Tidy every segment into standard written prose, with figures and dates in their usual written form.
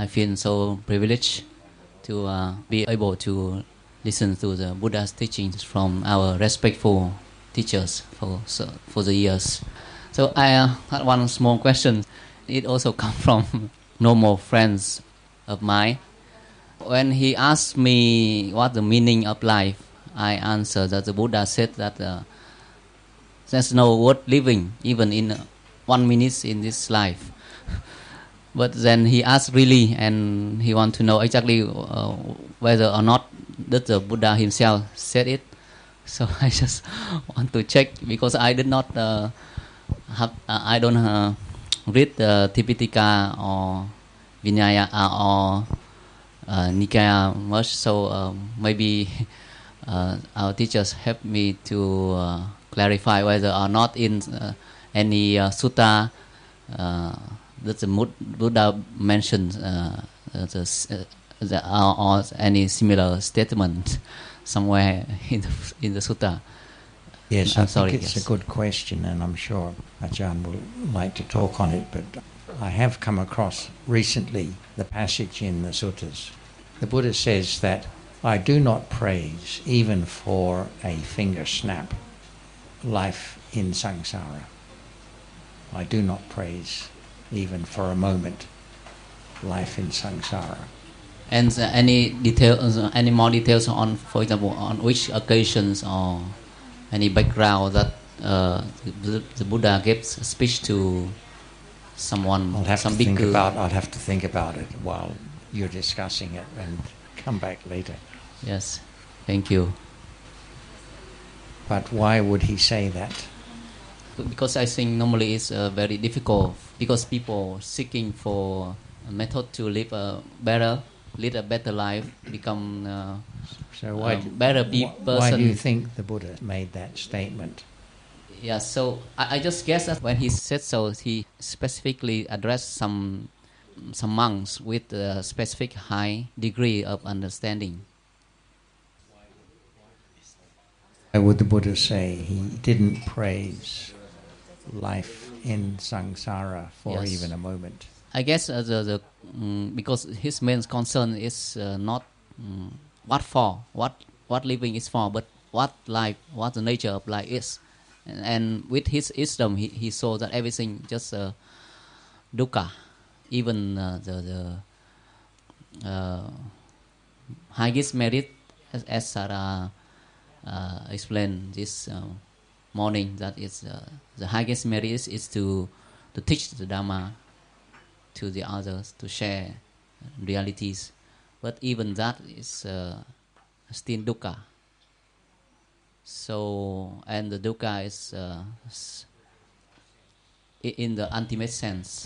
I feel so privileged to be able to listen to the Buddha's teachings from our respectful teachers for the years. So I had one small question. It also comes from normal friends of mine. When he asked me what the meaning of life, I answered that the Buddha said that there's no worth living, even in 1 minute in this life. But then he asked really, and he want to know exactly whether or not that the Buddha himself said it. So I just want to check, because I did not I don't read the Tipitaka or Vinaya or Nikaya much. So maybe our teachers help me to clarify whether or not in any sutta that the Buddha mentioned or any similar statement somewhere in the sutta. Yes, I think it's a good question, and I'm sure Ajahn will like to talk on it, but I have come across recently the passage in the suttas. The Buddha says that I do not praise, even for a finger snap, life in samsara. I do not praise, even for a moment, life in samsara. And any more details on, for example, on which occasions or any background that the Buddha gives a speech to someone? I'll have to think about it while you're discussing it and come back later. Yes, thank you. But why would he say that? Because I think normally it's very difficult, because people seeking for a method to lead a better life, become so why, better person. Why do you think the Buddha made that statement? Yeah, so I just guess that when he said so, he specifically addressed some monks with a specific high degree of understanding. Why would the Buddha say he didn't praise life in samsara for even a moment? I guess because his main concern is not what living is for, but what the nature of life is. And with his wisdom, he saw that everything just dukkha, even the highest merit, as Sarah explained this morning, that is the highest merit is to teach the Dhamma to the others, to share realities. But even that is still dukkha. So, and the dukkha is in the ultimate sense,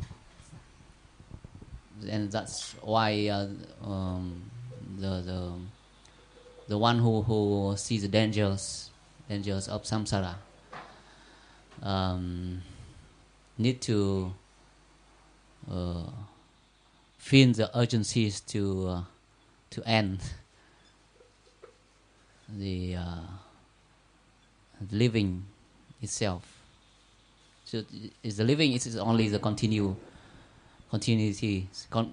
and that's why the one who sees the dangers of samsara need to feel the urgencies to end the living itself. So is the living is only the continuity,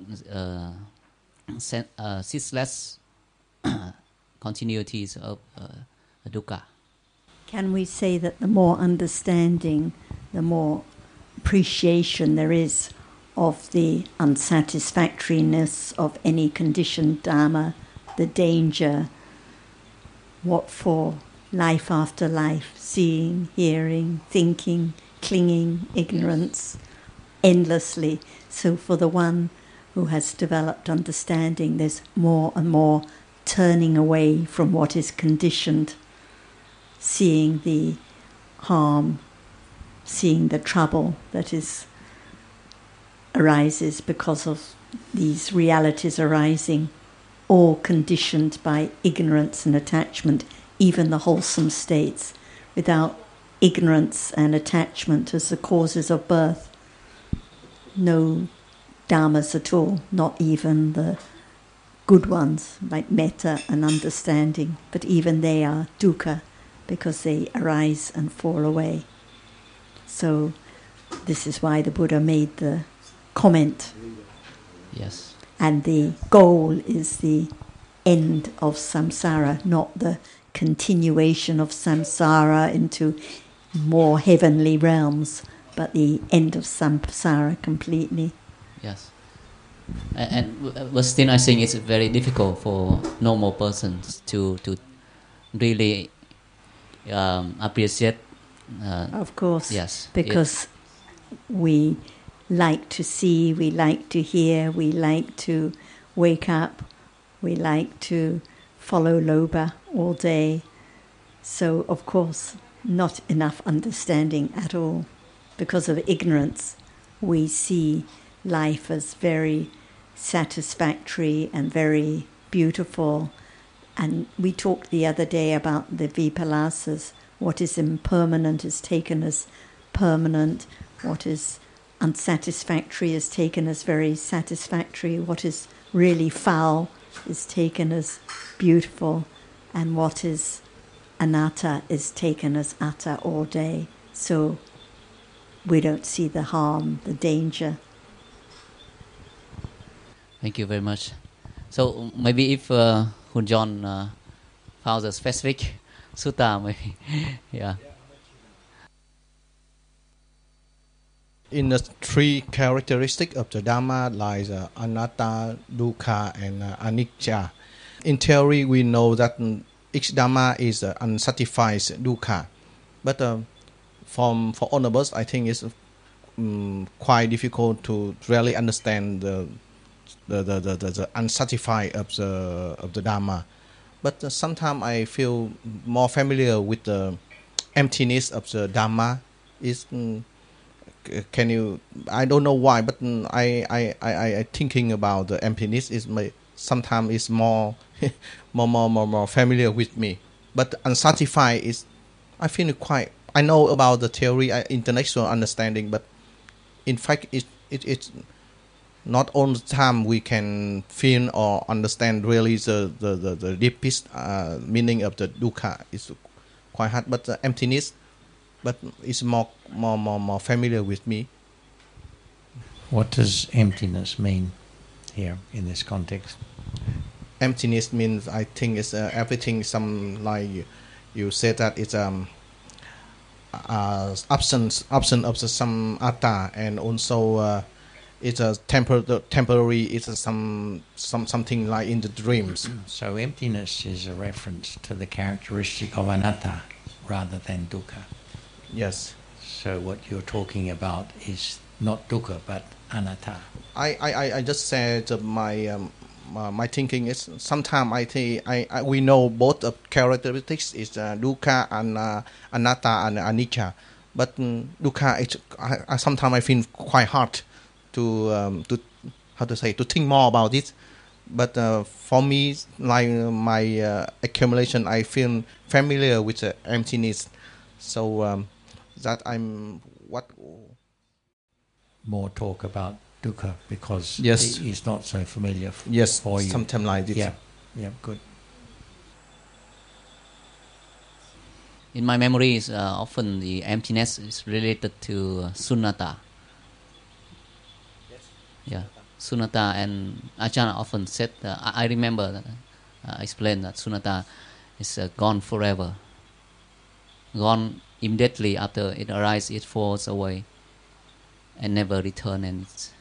ceaseless continuities of dukkha. Can we say that the more understanding, the more appreciation there is of the unsatisfactoriness of any conditioned dharma, the danger, what for, life after life, seeing, hearing, thinking, clinging, ignorance, endlessly. So for the one who has developed understanding, there's more and more turning away from what is conditioned, seeing the harm, seeing the trouble that arises because of these realities arising, all conditioned by ignorance and attachment, even the wholesome states. Without ignorance and attachment as the causes of birth, no dharmas at all, not even the good ones like metta and understanding, but even they are dukkha because they arise and fall away. So this is why the Buddha made the comment Yes. And the goal is the end of samsara, not the continuation of samsara into more heavenly realms, but the end of samsara completely. Yes. But still I think it's very difficult for normal persons to really appreciate. Of course. Yes. Because we like to see, we like to hear, we like to wake up, we like to follow Loba all day. So, of course, not enough understanding at all. Because of ignorance, we see life as very satisfactory and very beautiful. And we talked the other day about the vipalasas. What is impermanent is taken as permanent. What is unsatisfactory is taken as very satisfactory. What is really foul is taken as beautiful. And what is anatta is taken as atta all day. So we don't see the harm, the danger. Thank you very much. So maybe if Hun John found a specific sutta, maybe, yeah. In the three characteristics of the Dhamma, like anatta, dukkha, and anicca. In theory, we know that each Dhamma is unsatisfied dukkha, but for all of us, I think it's quite difficult to really understand the unsatisfied of the Dhamma. But sometimes I feel more familiar with the emptiness of the Dhamma. Is can you? I don't know why, but I thinking about the emptiness is sometimes is more more familiar with me. But unsatisfied is, I feel quite. I know about the theory, intellectual understanding, but in fact, it's not all the time we can feel or understand really the deepest meaning of the dukkha. It's quite hard, but the emptiness, but it's more familiar with me. What does emptiness mean here in this context? Emptiness means, I think, it's everything. Some like you said that it's absence of some atta, and also it's a temporary. It's something like in the dreams. So emptiness is a reference to the characteristic of anatta rather than dukkha. Yes. So what you're talking about is not dukkha but anatta. I just said my thinking is sometimes I think we know both of characteristics is dukkha and anatta and anicca, but dukkha I sometimes I feel quite hard to how to say, to think more about it. But for me, like my accumulation, I feel familiar with the emptiness, so that I'm what more talk about dukkha because yes, it is not so familiar yes, for you. Sometimes like this. Yeah, good. In my memories, often the emptiness is related to sunnata. Yes. Yeah, sunnata, and Ajahn often said, I remember explained that sunnata is gone forever. Gone immediately after it arises, it falls away and never return, and it's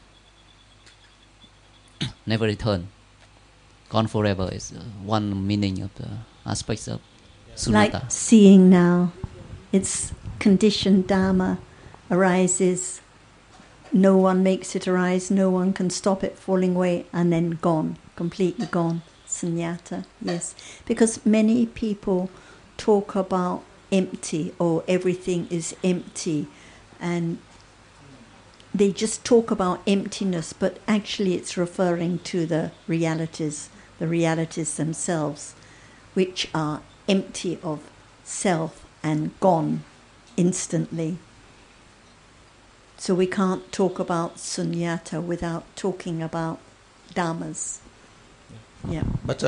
never return. Gone forever is one meaning of the aspects of sunnata. Like seeing now, it's conditioned dharma, arises, no one makes it arise, no one can stop it falling away, and then gone, completely gone, sunyata, yes. Because many people talk about empty, or everything is empty, and they just talk about emptiness, but actually it's referring to the realities themselves, which are empty of self and gone instantly. So we can't talk about sunyata without talking about dhammas. Yeah. But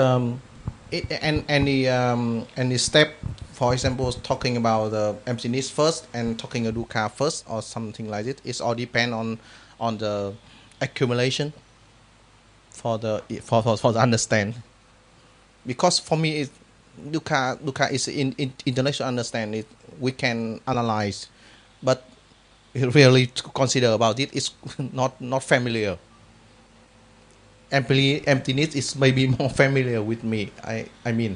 any step, for example, talking about the emptiness first and talking about dukkha first, or something like it. It all depend on the accumulation. for the understand, because for me it dukkha is in intellectual understanding we can analyze, but really to consider about it is not familiar. Emptiness is maybe more familiar with me. I mean,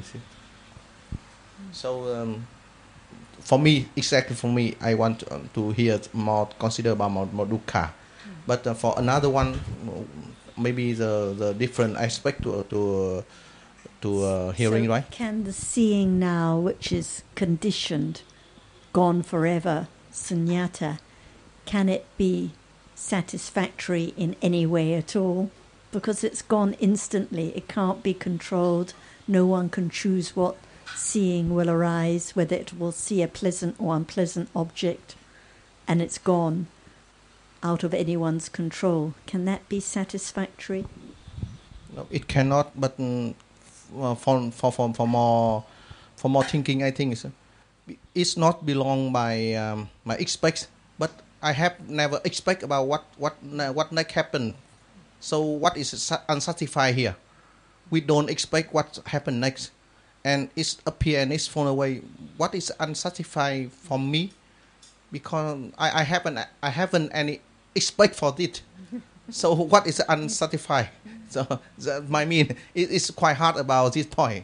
so for me, exactly for me, I want to hear more, consider about more dukkha. But for another one, maybe the different aspect to hearing, so right? can the seeing now, which is conditioned, gone forever, sunyata, can it be satisfactory in any way at all? Because it's gone instantly, it can't be controlled, no one can choose what seeing will arise, whether it will see a pleasant or unpleasant object, and it's gone out of anyone's control. Can that be satisfactory? No, it cannot. But for more thinking, I think it's not belong by my expect. But I have never expect about what next happen. So what is unsatisfied here? We don't expect what happen next, and it's appear and it's fall away. What is unsatisfied for me? Because I haven't any expect for it. So what is unsatisfied? So I mean it's quite hard about this point.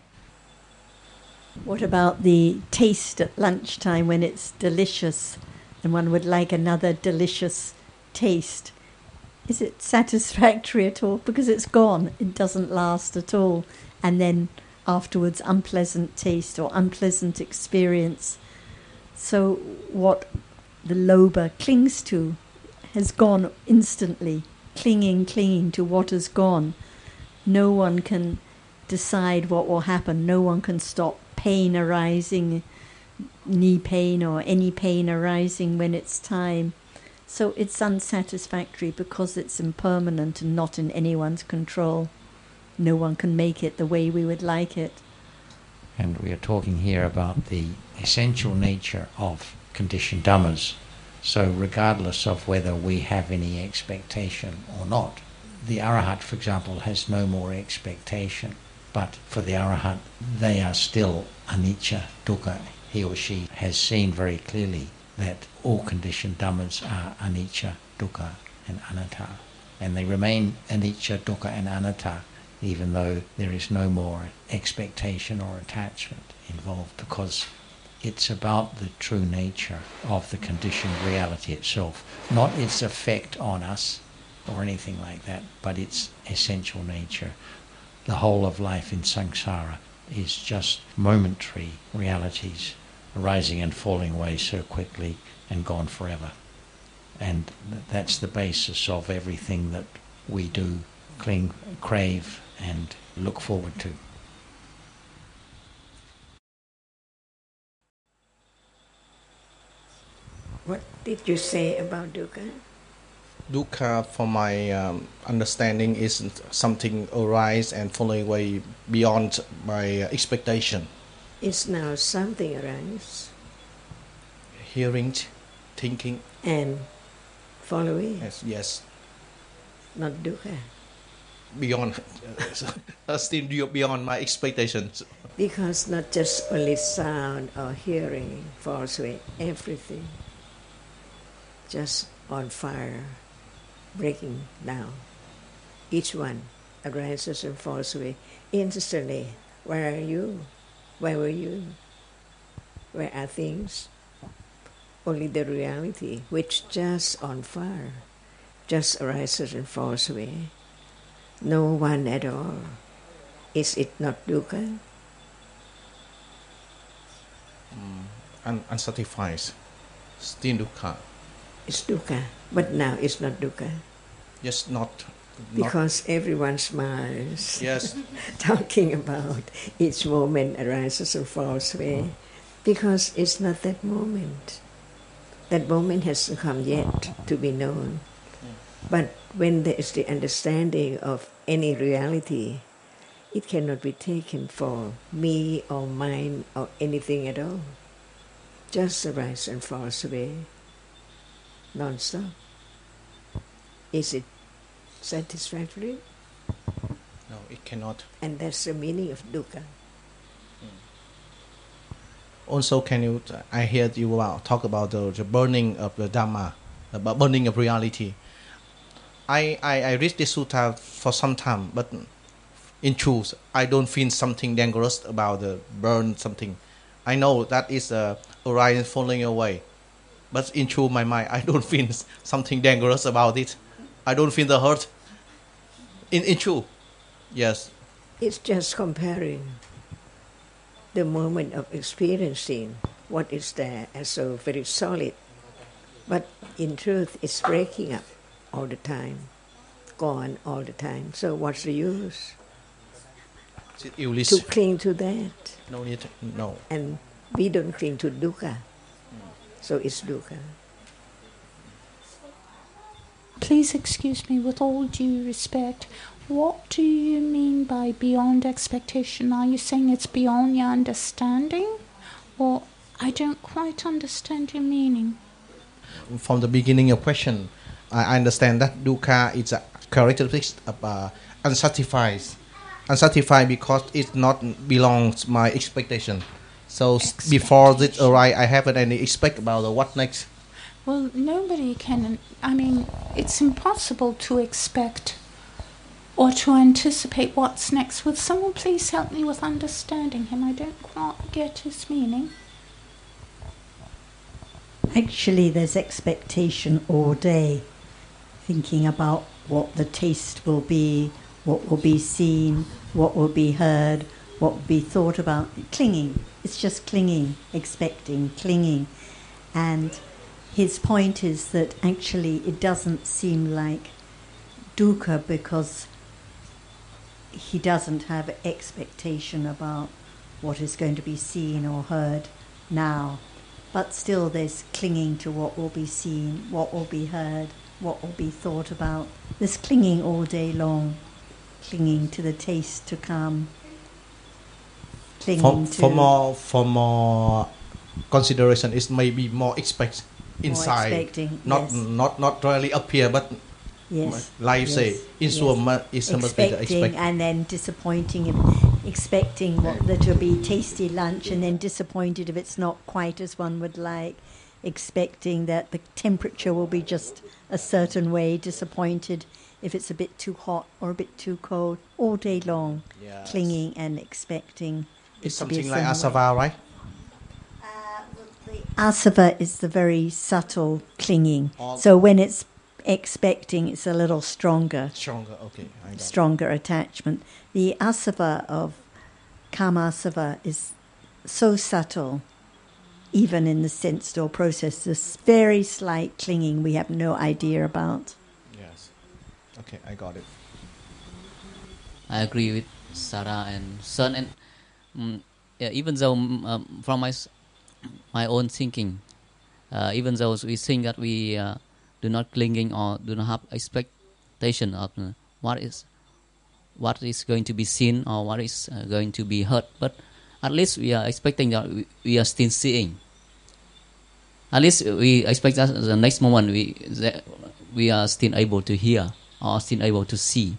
What about the taste at lunchtime when it's delicious and one would like another delicious taste? Is it satisfactory at all? Because it's gone, it doesn't last at all. And then afterwards, unpleasant taste or unpleasant experience. So what the lobha clings to has gone instantly, clinging to what has gone. No one can decide what will happen. No one can stop pain arising, knee pain or any pain arising when it's time. So it's unsatisfactory because it's impermanent and not in anyone's control. No one can make it the way we would like it. And we are talking here about the essential nature of conditioned dhammas. So regardless of whether we have any expectation or not, the Arahat, for example, has no more expectation. But for the Arahat, they are still anicca, dukkha. He or she has seen very clearly that all conditioned dhammas are anicca, dukkha and anatta. And they remain anicca, dukkha and anatta, even though there is no more expectation or attachment involved, because it's about the true nature of the conditioned reality itself, not its effect on us or anything like that, but its essential nature. The whole of life in samsara is just momentary realities arising and falling away so quickly and gone forever. And that's the basis of everything that we do cling, crave and look forward to. What did you say about dukkha? Dukkha, for my understanding, is something arise and falling away beyond my expectation. It's now something arise. Hearing, thinking. And following. Yes. Not dukkha. Beyond, still beyond my expectations. Because not just only sound or hearing falls away, everything just on fire, breaking down. Each one arises and falls away instantly. Where are you? Where were you? Where are things? Only the reality, which just on fire, just arises and falls away. No one at all. Is it not dukkha? Unsatisfied. Still dukkha. It's dukkha, but now it's not dukkha. Yes, not. Because everyone smiles. Yes. Talking about each moment arises and falls away. Because it's not that moment. That moment hasn't come yet to be known. But when there is the understanding of any reality, it cannot be taken for me or mine or anything at all. Just arises and falls away, non-stop. Is it satisfactory? it cannot. And that's the meaning of dukkha. Also, I heard you talk about the burning of the Dhamma, about burning of reality. I read this sutta for some time, but in truth, I don't feel something dangerous about the burn something. I know that is a horizon falling away, but in truth, my mind, I don't feel something dangerous about it. I don't feel the hurt. In truth, yes. It's just comparing the moment of experiencing what is there as so very solid, but in truth, it's breaking up all the time, gone all the time. So what's the use? To cling to that? No need. No. And we don't cling to dukkha. So it's dukkha. Please excuse me, with all due respect, what do you mean by beyond expectation? Are you saying it's beyond your understanding? Or I don't quite understand your meaning. From the beginning of question, I understand that dukkha is a characteristic of unsatisfied. Unsatisfied because it not belongs my expectation. So before this arrive, I haven't any expect about what next. Well, nobody can. I mean, it's impossible to expect or to anticipate what's next. Would someone please help me with understanding him? I don't quite get his meaning. Actually, there's expectation all day, thinking about what the taste will be, what will be seen, what will be heard, what will be thought about. Clinging. It's just clinging, expecting, clinging. And his point is that actually it doesn't seem like dukkha because he doesn't have expectation about what is going to be seen or heard now. But still there's clinging to what will be seen, what will be heard, what will be thought about. There's clinging all day long, clinging to the taste to come. Clinging for more consideration, it may be more expect inside, more expecting, not really appear, but yes, like you say, expecting and then disappointing, expecting that will be tasty lunch and then disappointed if it's not quite as one would like, expecting that the temperature will be just a certain way, disappointed if it's a bit too hot or a bit too cold, all day long, yes. Clinging and expecting. It's something like asava, right? The asava is the very subtle clinging. So when it's expecting, it's a little stronger. Stronger, okay. Stronger attachment. The asava of kamasava is so subtle, even in the sensed or process, this very slight clinging we have no idea about. Yes. Okay, I got it. I agree with Sarah and Sun, and even though from my own thinking, even though we think that we do not clinging or do not have expectation of what is going to be seen or what is going to be heard, but at least we are expecting that we are still seeing. At least we expect that the next moment we are still able to hear or still able to see.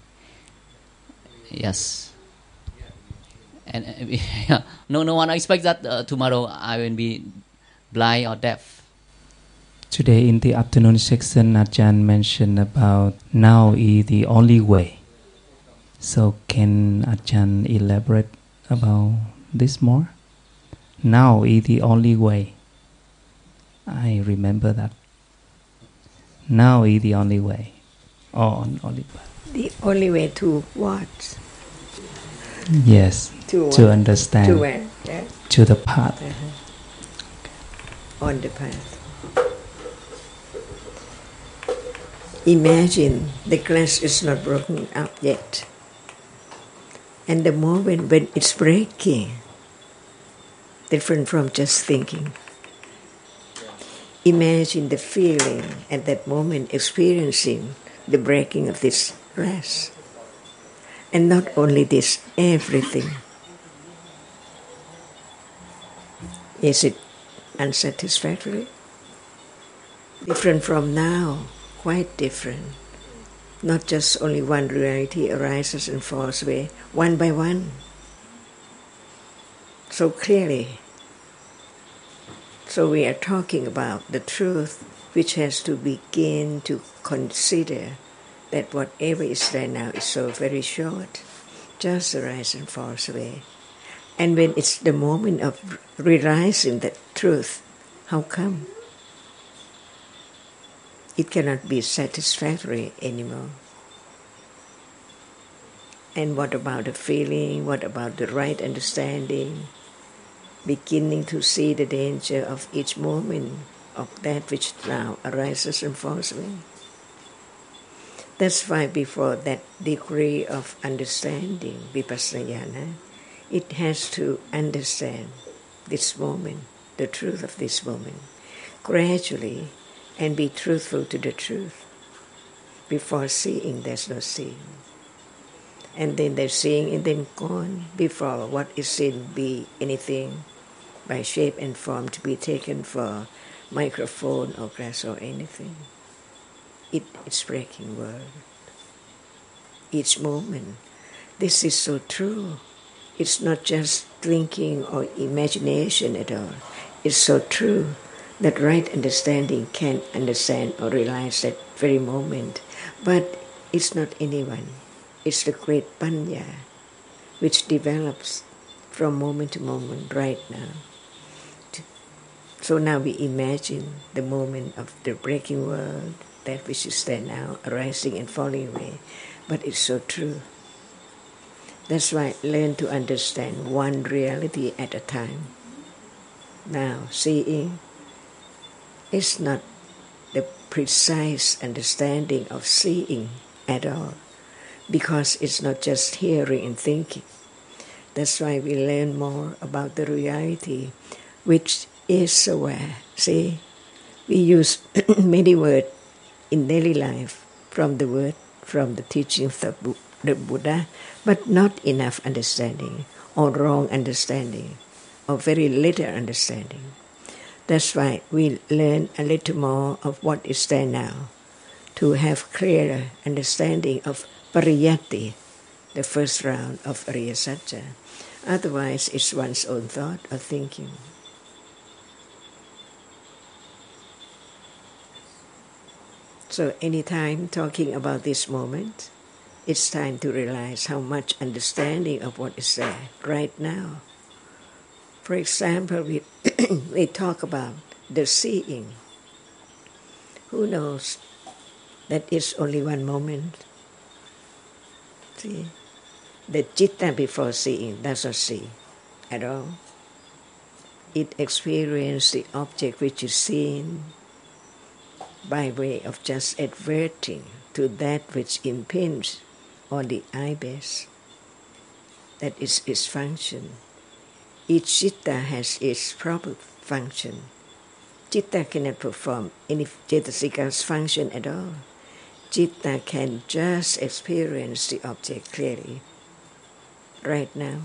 Yes. And no one expects that tomorrow I will be blind or deaf. Today in the afternoon section, Ajahn mentioned about now is the only way. So can Ajahn elaborate about this more? Now is the only way. I remember that. Now is the only way. Only way. The only way to what? Yes, to understand. To where? Yeah. To the path. On the path. Imagine the glass is not broken up yet. And the moment when it's breaking, different from just thinking. Imagine the feeling at that moment, experiencing the breaking of this glass. And not only this, everything. Is it unsatisfactory? Different from now, quite different. Not just only one reality arises and falls away, one by one. So clearly. So we are talking about the truth which has to begin to consider that whatever is there now is so very short, just arises and falls away. And when it's the moment of realizing that truth, how come? It cannot be satisfactory anymore. And what about the feeling? What about the right understanding? Beginning to see the danger of each moment of that which now arises and falls away. That's why before that degree of understanding, vipassana, it has to understand this moment, the truth of this moment, gradually, and be truthful to the truth. Before seeing, there's no seeing. And then there's seeing and then gone. Before what is seen be anything by shape and form to be taken for microphone or glass or anything. It's breaking word. Each moment. This is so true. It's not just thinking or imagination at all. It's so true that right understanding can understand or realize that very moment. But it's not anyone. It's the great panya which develops from moment to moment right now. So now we imagine the moment of the breaking world, that which is there now, arising and falling away. But it's so true. That's why learn to understand one reality at a time. Now, seeing is not the precise understanding of seeing at all, because it's not just hearing and thinking. That's why we learn more about the reality, which is aware. See, we use many words in daily life from the teaching of the Buddha, but not enough understanding, or wrong understanding, or very little understanding. That's why we learn a little more of what is there now, to have clearer understanding of pariyatti, the first round of Ariya Satya. Otherwise, it's one's own thought or thinking. So anytime talking about this moment, it's time to realize how much understanding of what is there right now. For example, we talk about the seeing. Who knows that it's only one moment? See, the citta before seeing does not see at all. It experiences the object which is seen by way of just adverting to that which impinges on the eye base. That is its function. Each citta has its proper function. Citta cannot perform any cetasika's function at all. Citta can just experience the object clearly, right now.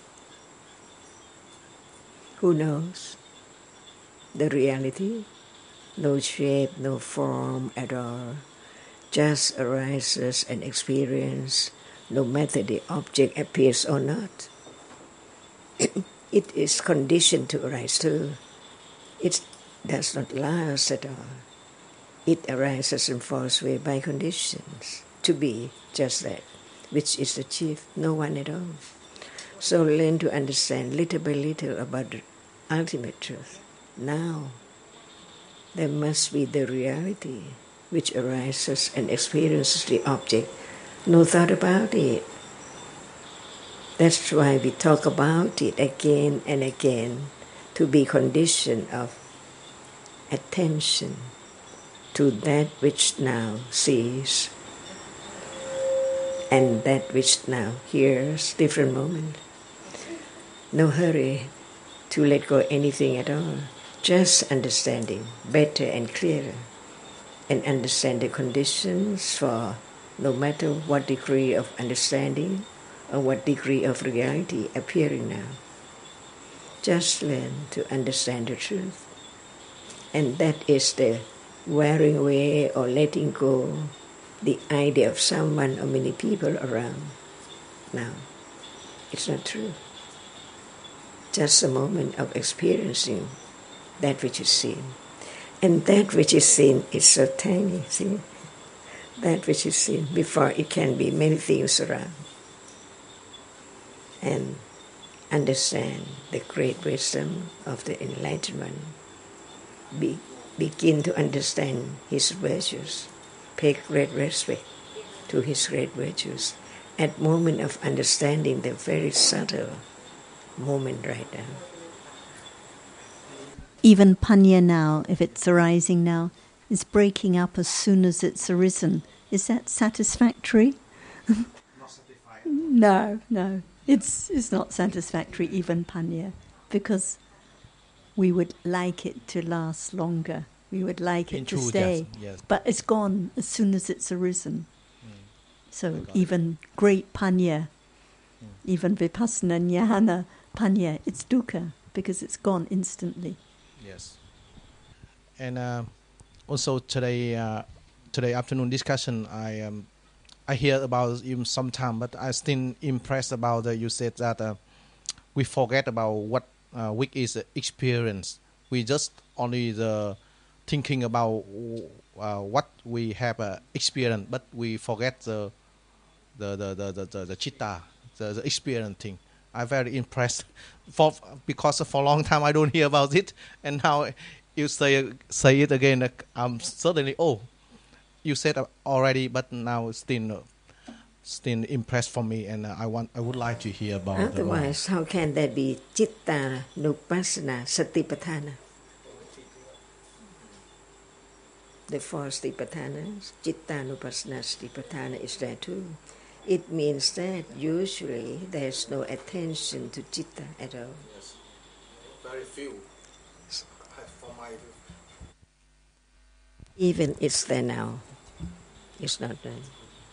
Who knows the reality? No shape, no form at all, just arises and experience, no matter the object appears or not. It is conditioned to arise too. It does not last at all. It arises and falls away by conditions to be just that, which is achieved, no one at all. So learn to understand little by little about the ultimate truth. Now, there must be the reality which arises and experiences the object. No thought about it. That's why we talk about it again and again, to be conditioned of attention to that which now sees and that which now hears, different moment. No hurry to let go anything at all. Just understanding better and clearer, and understand the conditions for no matter what degree of understanding or what degree of reality appearing now. Just learn to understand the truth. And that is the wearing away or letting go the idea of someone or many people around now. It's not true. Just a moment of experiencing that which is seen. And that which is seen is so tiny, see? That which is seen before it can be many things around. And understand the great wisdom of the enlightenment. Begin to understand his virtues. Pay great respect to his great virtues. At moment of understanding the very subtle moment right now. Even panya now, if it's arising now, is breaking up as soon as it's arisen. Is that satisfactory? No. It's not satisfactory, even panya, because we would like it to last longer. We would like it to stay. Yes. But it's gone as soon as it's arisen. So even great panya, even vipassana jnana panya, it's dukkha because it's gone instantly. Yes. And also today afternoon discussion, I hear about him sometime, but I still impressed about you said that we forget about what which is experience. We just only thinking about what we have experienced, but we forget the chitta, the experience thing. I'm very impressed because for a long time I don't hear about it, and now you say it again. I'm suddenly you said already, but now still impressed for me, and I would like to hear about. Otherwise, how can there be citta nupassana satipatthana? The four satipatthana, citta nupassana satipatthana is there too. It means that usually there's no attention to citta at all. Yes, very few. For my even it's there now, it's not there.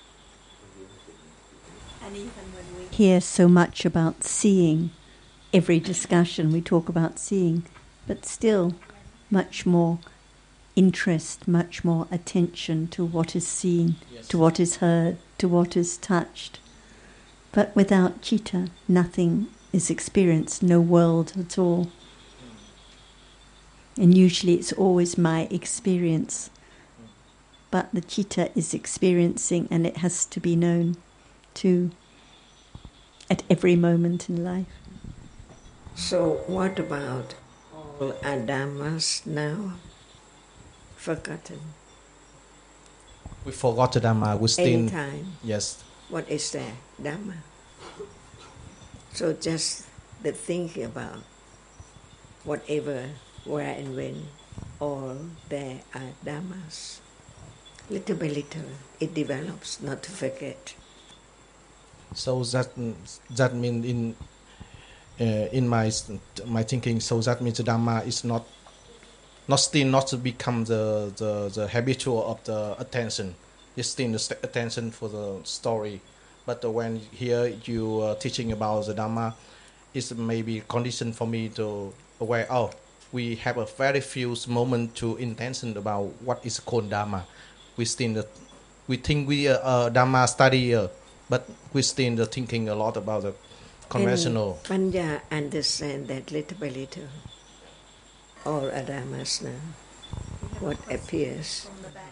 And even when we hear so much about seeing, every discussion we talk about seeing, but still much more interest, much more attention to what is seen, yes, to what is heard, to what is touched. But without citta, nothing is experienced, no world at all. And usually it's always my experience. But the citta is experiencing, and it has to be known too at every moment in life. So what about all our dhammas now? Forgotten. We forgot the Dhamma. We still. Anytime. Yes. What is there? Dhamma. So just the thinking about whatever, where and when, all there are Dhammas. Little by little, it develops, not to forget. So that means in my thinking. So that means the Dhamma is not to become the habitual of the attention. It's still the attention for the story. But when here you are teaching about the Dhamma, it's maybe condition for me to aware. We have a very few moments to intention about what is called Dhamma. We think we are Dhamma study, but we still thinking a lot about the conventional. And Panya understand that little by little. All are Dhammas now. What appears.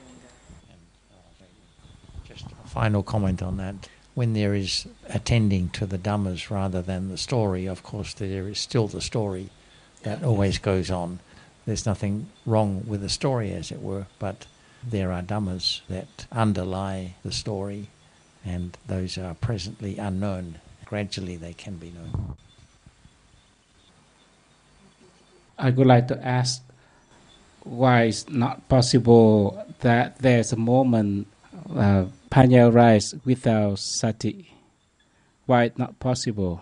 Just a final comment on that. When there is attending to the Dhammas rather than the story, of course there is still the story that always goes on. There's nothing wrong with the story, as it were, but there are Dhammas that underlie the story, and those are presently unknown. Gradually they can be known. I would like to ask why it's not possible that there's a moment Panya arises without sati. Why it's not possible?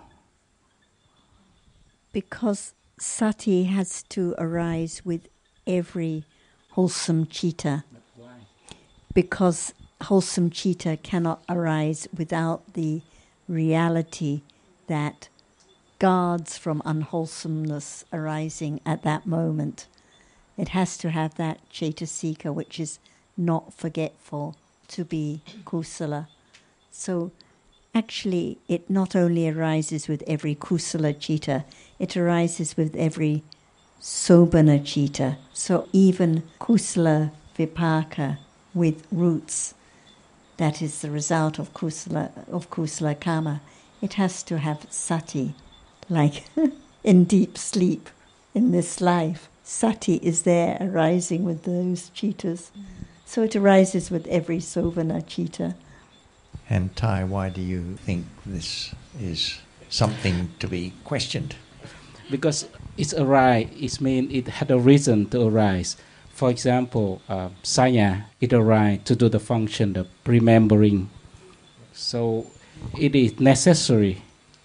Because sati has to arise with every wholesome citta. Why? Because wholesome citta cannot arise without the reality that guards from unwholesomeness arising at that moment. It has to have that cetasika, which is not forgetful, to be kusala. So actually it not only arises with every kusala citta, it arises with every sobhana citta. So even kusala vipaka with roots, that is the result of kusala karma, it has to have sati, like in deep sleep in this life. Sati is there arising with those cittas. So it arises with every sobhana citta. And Thai, why do you think this is something to be questioned? Because it's arise, it means it had a reason to arise. For example, sanya, it arises to do the function of remembering. So it is necessary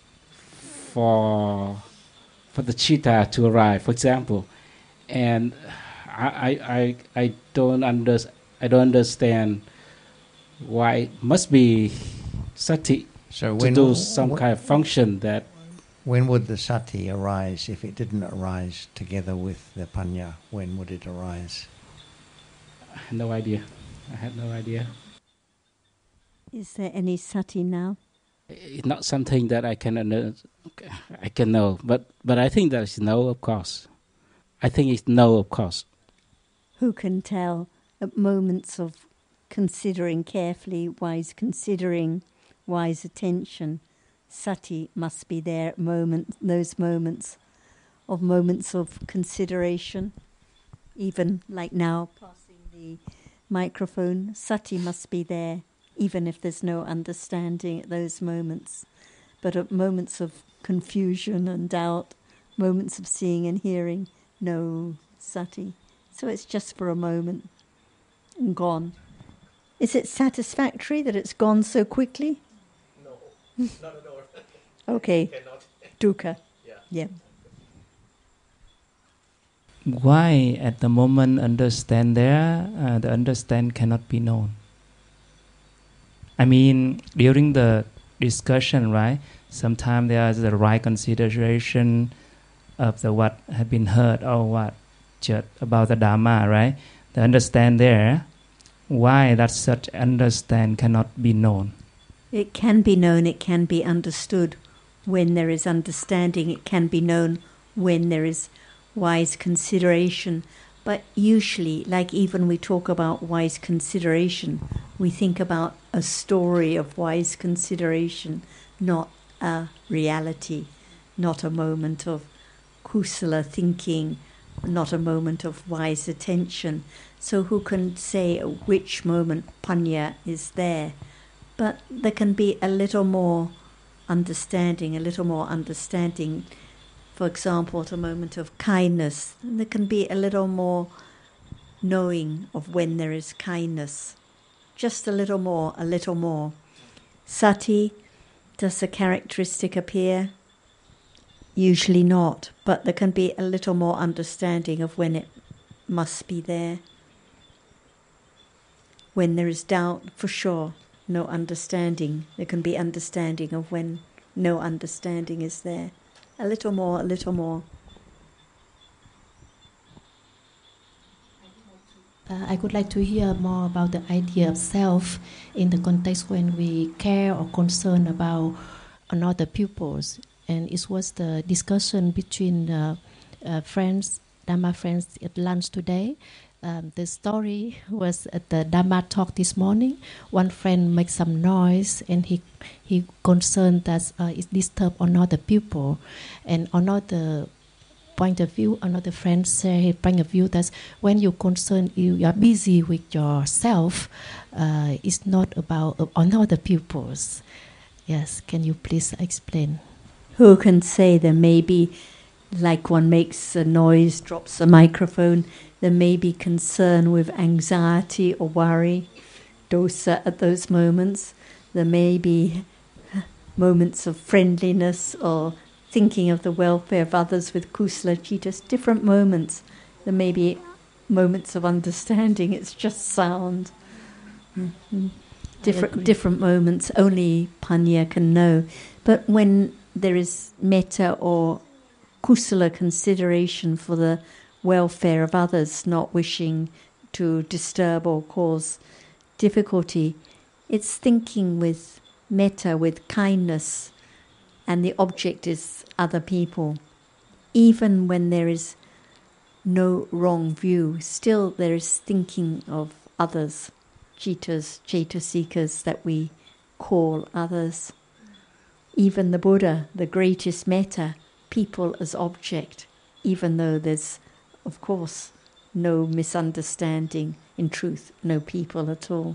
for the citta to arise. For example, and I don't understand why it must be sati to do some kind of function that. When would the sati arise if it didn't arise together with the panya? When would it arise? I have no idea. Is there any sati now? It's not something that I can know, but I think there is no, of course. I think it's no, of course. Who can tell at moments of considering carefully, wise considering, wise attention, sati must be there at those moments of consideration. Even like now, passing the microphone, sati must be there, even if there's no understanding at those moments. But at moments of confusion and doubt, moments of seeing and hearing, no sati. So it's just for a moment and gone. Is it satisfactory that it's gone so quickly? No, not at all. Okay. Cannot. Dukkha. Yeah. Why at the moment understand there, the understand cannot be known? I mean, during the discussion, right, sometimes there is the right consideration of the what had been heard or what just about the Dhamma, right? The understand there, why that such understand cannot be known? It can be known, it can be understood when there is understanding, it can be known when there is wise consideration. But usually, like even we talk about wise consideration, we think about a story of wise consideration, not a reality, not a moment of kusala thinking, not a moment of wise attention. So who can say which moment panya is there? But there can be a little more understanding. For example, at a moment of kindness, there can be a little more knowing of when there is kindness. Just a little more. Sati, does a characteristic appear? Usually not, but there can be a little more understanding of when it must be there. When there is doubt, for sure, no understanding. There can be understanding of when no understanding is there. A little more. I would like to hear more about the idea of self in the context when we care or concern about another pupils. And it was the discussion between friends, Dhamma friends at lunch today. The story was at the Dhamma talk this morning. One friend makes some noise and he concerned that it disturbs another pupil. And another point of view, another friend say point of view that when you concern, you are busy with yourself. It's not about another pupils. Yes, can you please explain? Who can say there may be, like one makes a noise, drops a microphone, there may be concern with anxiety or worry, dosa at those moments. There may be moments of friendliness or thinking of the welfare of others with kusala cittas, different moments. There may be moments of understanding, it's just sound. Different moments, only panya can know. But when there is metta or kusala consideration for the welfare of others, not wishing to disturb or cause difficulty, it's thinking with metta, with kindness, and the object is other people. Even when there is no wrong view, still there is thinking of others, cittas, cetasikas that we call others. Even the Buddha, the greatest metta, people as object, even though there's, of course, no misunderstanding, in truth, no people at all.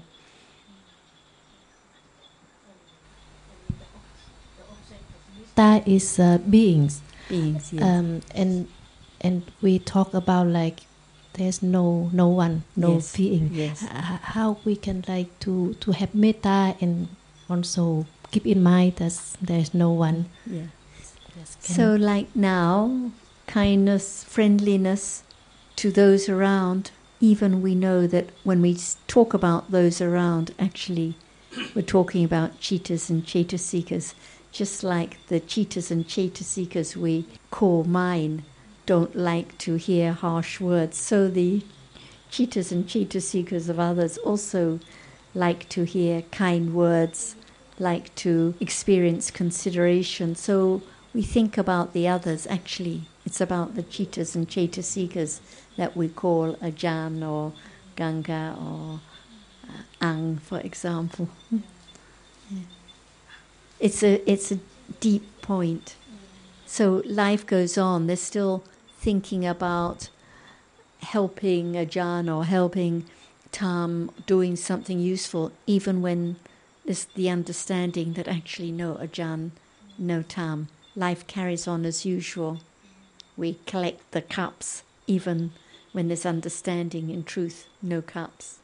That is beings. Beings, yes. And we talk about like there's no one, no yes. being. Yes. How we can like to have metta and also keep in mind that there's no one. Yeah. So like now, kindness, friendliness to those around, even we know that when we talk about those around, actually we're talking about cittas and cetasikas, just like the cittas and cetasikas we call mine don't like to hear harsh words. So the cittas and cetasikas of others also like to hear kind words, like to experience consideration. So we think about the others. Actually, it's about the cittas and cetasikas that we call Ajahn or Ganga or Ang, for example. Yeah. It's a deep point. So life goes on. They're still thinking about helping Ajahn or helping Tam, doing something useful, even when there's the understanding that actually no Ajahn, no Tam. Life carries on as usual. We collect the cups, even when there's understanding, in truth, no cups.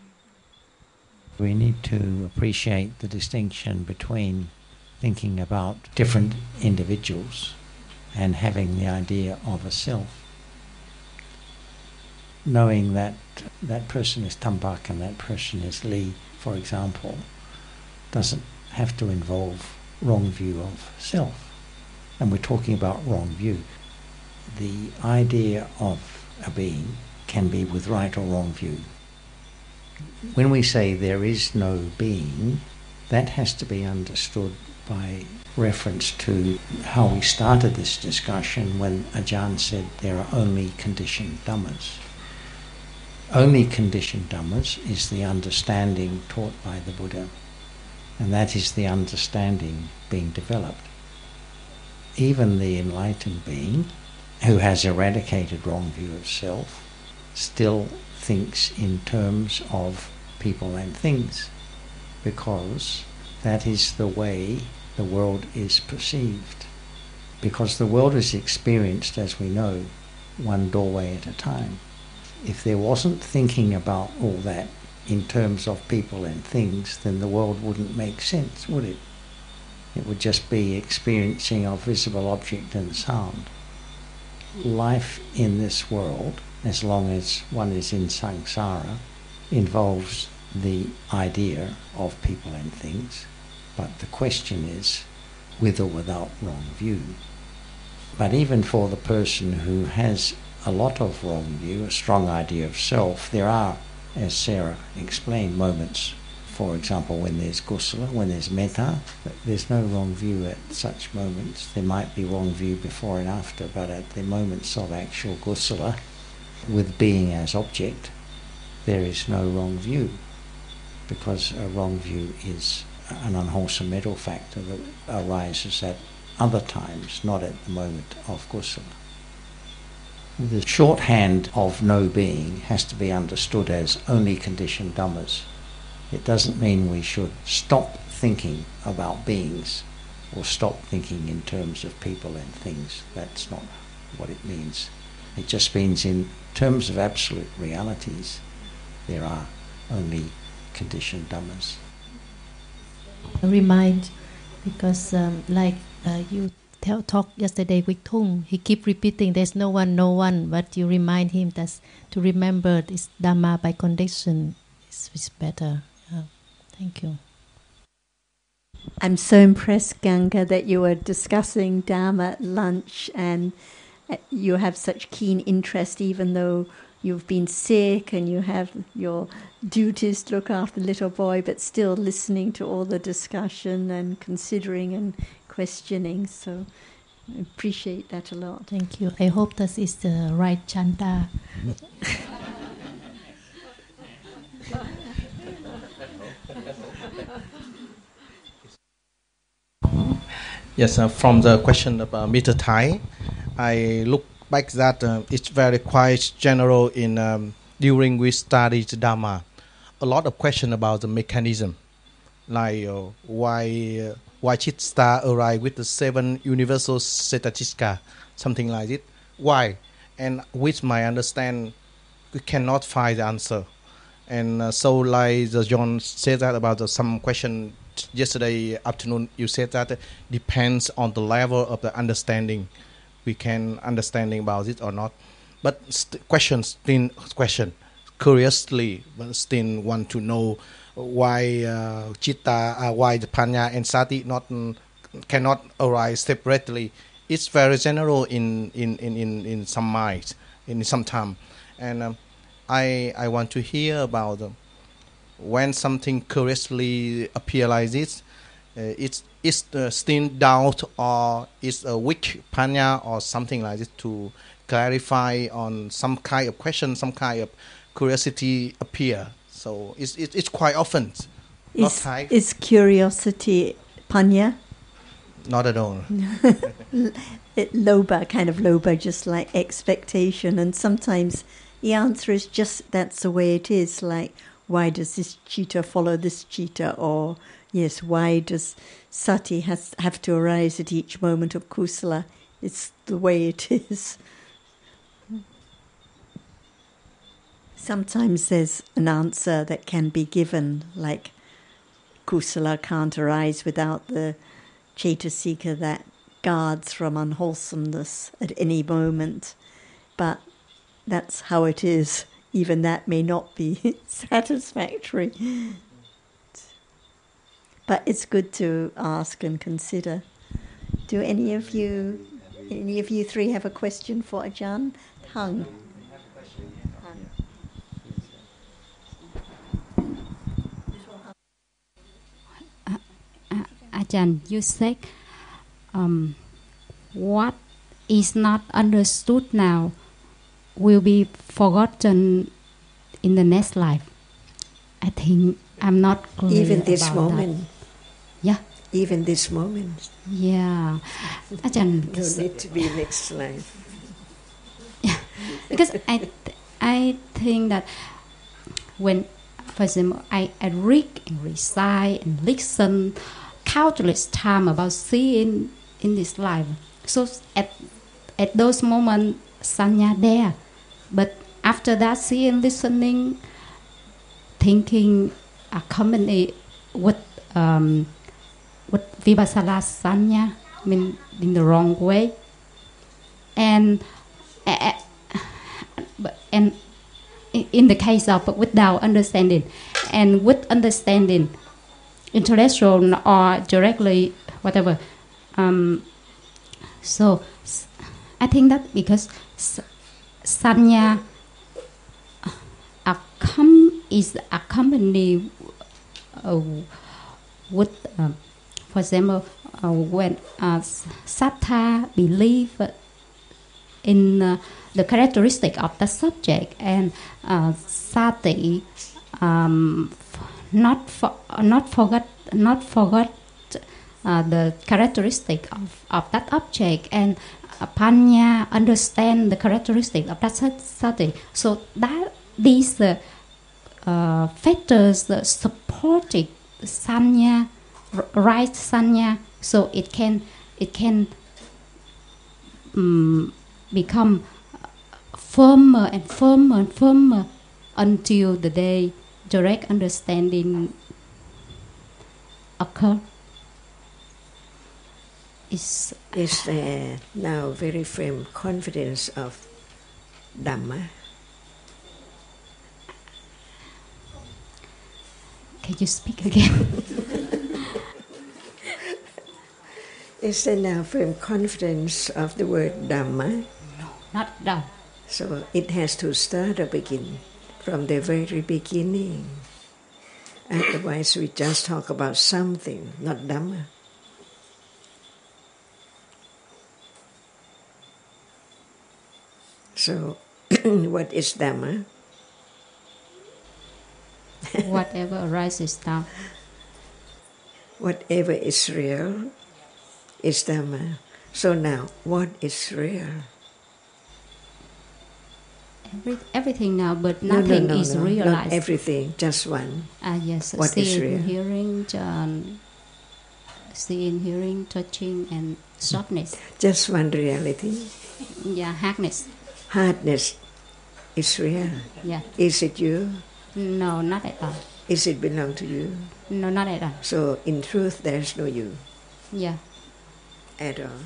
We need to appreciate the distinction between thinking about different individuals and having the idea of a self. Knowing that that person is Tambak and that person is Li, for example, doesn't have to involve wrong view of self. And we're talking about wrong view. The idea of a being can be with right or wrong view. When we say there is no being, that has to be understood by reference to how we started this discussion when Ajahn said there are only conditioned dhammas. Only conditioned dhammas is the understanding taught by the Buddha, and that is the understanding being developed. Even the enlightened being, who has eradicated wrong view of self, still thinks in terms of people and things, because that is the way the world is perceived. Because the world is experienced, as we know, one doorway at a time. If there wasn't thinking about all that in terms of people and things, then the world wouldn't make sense, would it? It would just be experiencing of visible object and sound. Life in this world, as long as one is in samsara, involves the idea of people and things, but the question is with or without wrong view. But even for the person who has a lot of wrong view, a strong idea of self, there are, as Sarah explained, moments, for example, when there's kusala, when there's metta, there's no wrong view at such moments. There might be wrong view before and after, but at the moments of actual kusala, with being as object, there is no wrong view, because a wrong view is an unwholesome mental factor that arises at other times, not at the moment of kusala. The shorthand of no being has to be understood as only conditioned dhammas. It doesn't mean we should stop thinking about beings or stop thinking in terms of people and things. That's not what it means. It just means in terms of absolute realities, there are only conditioned dhammas. Remind, because you talk yesterday with Tung, he keep repeating there's no one, but you remind him that to remember this Dhamma by condition is better. Thank you. I'm so impressed, Ganga, that you were discussing Dhamma at lunch and you have such keen interest, even though you've been sick and you have your duties to look after the little boy, but still listening to all the discussion and considering and questioning. So I appreciate that a lot. Thank you. I hope this is the right chanta. Yes, from the question about Mr. Thai, I look back that it's very quite general in during we study the Dhamma. A lot of question about the mechanism, like why Chitta arise with the 7 universal Setachiska, something like it. Why? And with my understand, we cannot find the answer. And so like the John said that about some question yesterday afternoon, you said that depends on the level of the understanding. We can understanding about it or not. But question, curiously, but still want to know why Chitta, why the Panya and Sati cannot arise separately. It's very general in some minds, in some time. And I want to hear about when something curiously appear like this, it's still doubt or it's a weak panya or something like this to clarify on some kind of question, some kind of curiosity appear. So it's quite often. Is curiosity panya? Not at all. Loba, just like expectation. And sometimes the answer is just that's the way it is. Like, why does this cheetah follow this cheetah? Or, yes, why does sati have to arise at each moment of kusala? It's the way it is. Sometimes there's an answer that can be given, like kusala can't arise without the cetasika that guards from unwholesomeness at any moment. But that's how it is. Even that may not be satisfactory. But it's good to ask and consider. Do any of you three have a question for Ajahn? Hung. Ajahn, you said what is not understood now will be forgotten in the next life. I think I'm not clear even this about moment. That. Yeah. Even this moment. Yeah. Ajahn, no need to be next life. Yeah. Because I think that when, for example, I read and recite and listen countless times about seeing in this life. So at those moments, sanya there. But after that, seeing, listening, thinking, accompany with vipassana sanya, I mean, in the wrong way. And in the case of without understanding, and with understanding, intellectual or directly, whatever. So I think that because sanya is accompanied with, for example, when sattha believe in the characteristic of the subject, and sati not forget the characteristic of that object, and panya understand the characteristic of that sati. So that these factors supported sanya, right sanya, so it can become firmer and firmer and firmer until the day direct understanding occur. Is there now very firm confidence of Dhamma? Can you speak again? Is there now firm confidence of the word Dhamma? No, not now. So it has to start or begin from the very beginning. Otherwise, we just talk about something, not Dhamma. So, what is Dhamma? Whatever arises now. Whatever is real is Dhamma. So now, what is real? Everything now, but nothing is realized. Not everything, just one. Yes, what is real? Seeing, hearing, touching, and softness. Just one reality. Yeah, hardness. Hardness is real. Yeah. Is it you? No, not at all. Is it belong to you? No, not at all. So in truth, there is no you. Yeah. At all.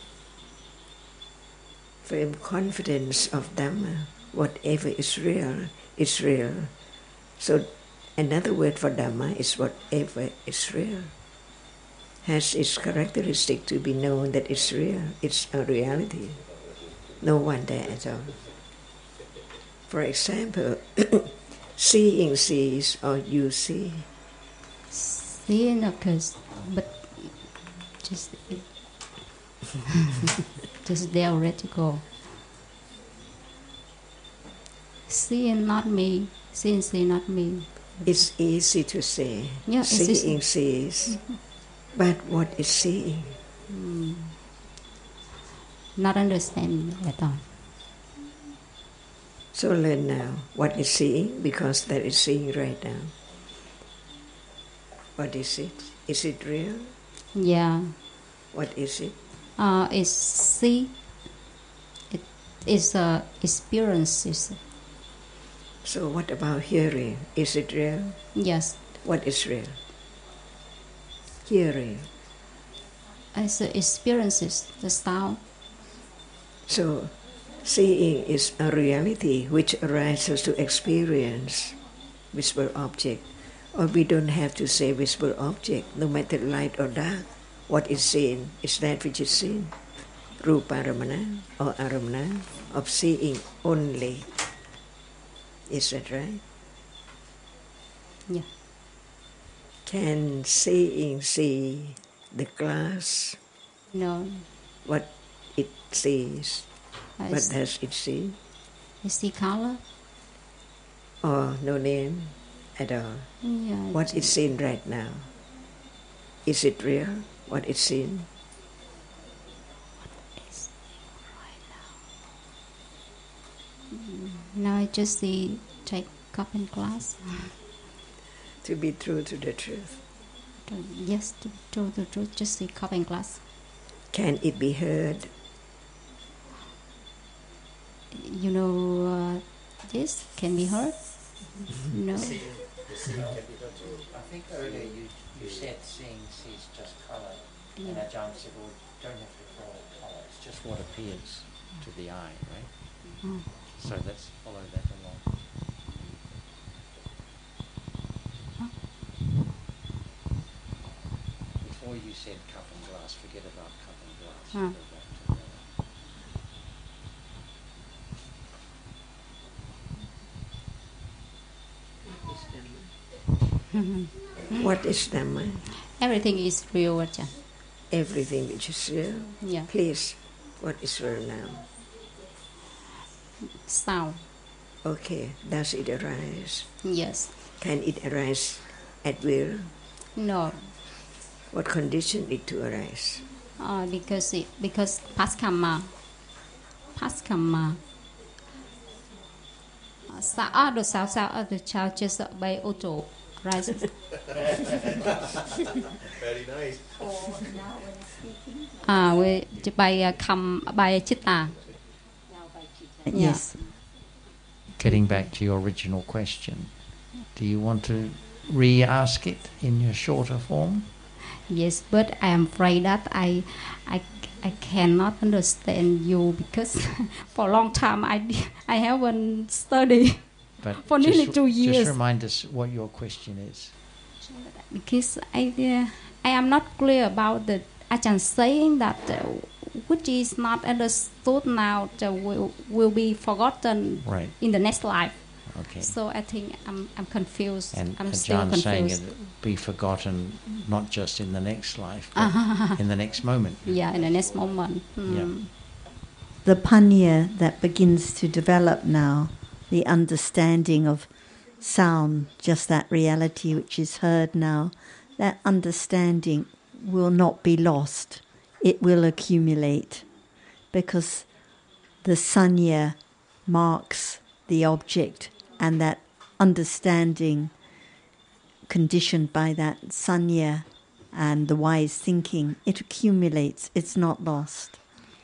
Firm confidence of Dhamma. Whatever is real is real. So another word for Dhamma is whatever is real. Has its characteristic to be known that it's real. It's a reality. No one there at all. For example, seeing sees or you see. Seeing occurs, but just theoretical. Seeing not me, seeing see not me. It's easy to say. Yeah, seeing sees. But what is seeing? Not understanding at all. So learn now what is seeing, because there is seeing right now. What is it? Is it real? Yeah. What is it? It's see. It is experiences. So what about hearing? Is it real? Yes. What is real? Hearing. It's experiences, the sound. So seeing is a reality which arises to experience visible object. Or we don't have to say visible object, no matter light or dark. What is seen is that which is seen. Ruparamana or aramana of seeing only. Is that right? Yeah. Can seeing see the glass? No. What it sees? What does it see? It see color. Or no name at all? Yeah. What is seen right now? Is it real? What is seen? What is right now? Now I just see take cup and glass. To be true to the truth. Yes, to the truth, just see cup and glass. Can it be heard? You know, this can be heard? No. I think earlier you said seeing sees just colour. Yeah. And Ajahn said, well, don't have to call it colour, it's just what appears to the eye, right? Mm. So let's follow that along. Before you said cup and glass, forget about cup and glass. What is Dhamma? Everything is real, Ajahn. Everything which is real? Yeah. Please, what is real now? Sound. Okay, does it arise? Yes. Can it arise at will? No. What condition it to arise? Because past karma. The sound of the child just by auto rises. Very nice. By chitta. Yes. Getting back to your original question, do you want to re-ask it in your shorter form? Yes, but I am afraid that I cannot understand you because for a long time I haven't studied for nearly 2 years. Just remind us what your question is. Because I am not clear about the Ajahn saying that which is not understood now will be forgotten in the next life. Okay. So I think I'm confused. And I'm still Ajahn confused. saying it be forgotten not just in the next life, but in the next moment. Yeah, in the next moment. Yeah. The panya that begins to develop now, the understanding of sound, just that reality which is heard now, that understanding will not be lost. It will accumulate because the sanya marks the object, and that understanding conditioned by that sanya and the wise thinking, it accumulates, it's not lost.